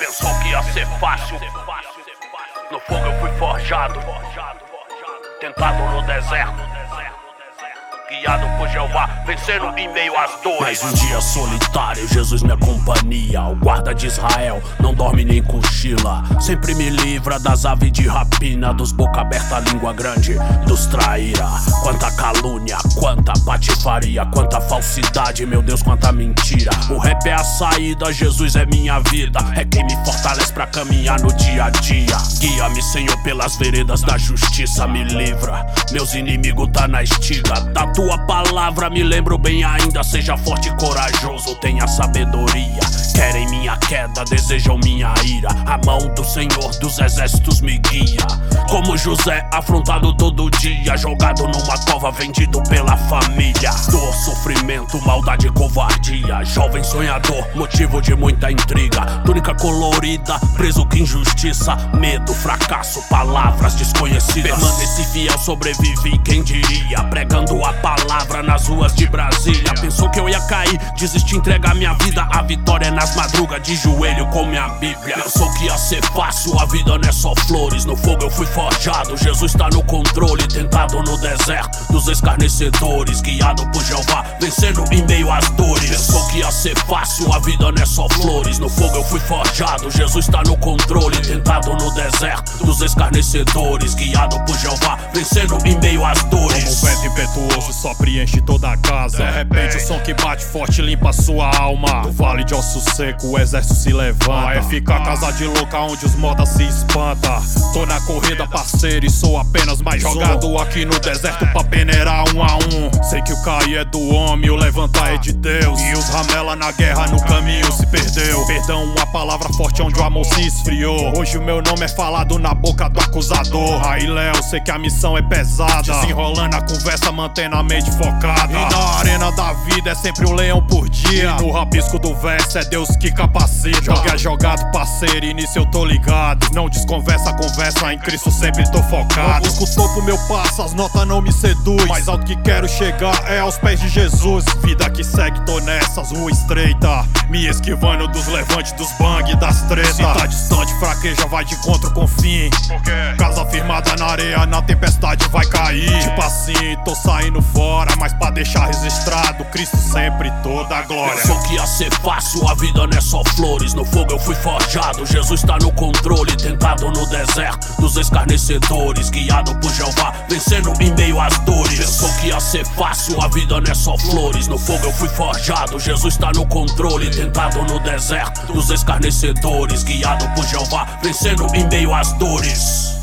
Pensou que ia ser fácil. No fogo eu fui forjado, tentado no deserto, guiado por Jeová, vencendo em meio às dores. Mais um dia solitário, Jesus minha companhia. O guarda de Israel não dorme nem cochila. Sempre me livra das aves de rapina, dos boca aberta, língua grande, dos traíra. Quanta calúnia, quanta patifaria, quanta falsidade, meu Deus, quanta mentira. O rap é a saída, Jesus é minha vida. É quem me fortalece pra caminhar no dia a dia. Guia-me, Senhor, pelas veredas da justiça. Me livra, meus inimigos tá na estiga da tua palavra. Me lembro bem ainda, seja forte e corajoso, tenha sabedoria. Querem minha queda, desejam minha ira. A mão do Senhor dos exércitos me guia. Como José, afrontado todo dia, jogado numa cova, vendido pela família. Dor, sofrimento, maldade e covardia. Jovem sonhador, motivo de muita intriga. Túnica colorida, preso que injustiça. Medo, fracasso, palavras desconhecidas. Permaneci fiel, sobrevivi, quem diria. Pregando a palavra nas ruas de Brasília. Pensou que eu ia cair, desisti, entregar minha vida. A vitória é nas madrugas, de joelho com minha Bíblia. Pensou que ia ser fácil, a vida não é só flores. No fogo eu fui forjado, Jesus tá no controle. Tentado no deserto dos escarnecedores, guiado por Jeová, vencendo em meio às dores. Pensou que ia ser fácil, a vida não é só flores. No fogo eu fui forjado, Jesus tá no controle. Tentado no deserto dos escarnecedores, guiado por Jeová, vencendo em meio às dores. Como vento impetuoso só preenche toda a casa. De repente o som que bate forte limpa sua alma. Do vale de osso seco o exército se levanta. É ficar casa de louca onde os modas se espanta. Tô na corrida, parceiro, e sou apenas mais jogado aqui no deserto pra peneirar 1 a 1. Sei que o cair é do homem, o levantar é de Deus. E os ramela na guerra no caminho se perdeu. Perdão, uma palavra forte onde o amor se esfriou. Hoje o meu nome é falado na boca do acusador. Aí Léo, sei que a missão é pesada. Desenrolando a conversa, mantendo a mente focada. E na arena da vida é sempre um leão por dia. E no rabisco do verso é Deus que capacita. Joga é jogado, parceiro, e nisso eu tô ligado. Não desconversa, conversa, em Cristo sempre tô focado. Não busco o topo, meu passo, as notas não me seduz. Mais alto que quero chegar é aos pés de Jesus. Vida que segue, tô nessas, rua estreita, me esquivando dos levantes, dos bang, das tretas. Se tá distante, fraqueja, vai de encontro com fim. Casa firmada na areia, na tempestade vai cair. Tipo assim, tô saindo fora, mas pra deixar registrado, Cristo sempre toda a glória. Pensou que ia ser fácil, a vida não é só flores. No fogo eu fui forjado, Jesus tá no controle. Tentado no deserto dos escarnecedores, guiado por Jeová, vencendo em meio às dores. Pensou que ia ser fácil, a vida não é só flores. No fogo eu fui forjado, Jesus tá no controle. Tentado no deserto dos escarnecedores, guiado por Jeová, vencendo em meio às dores.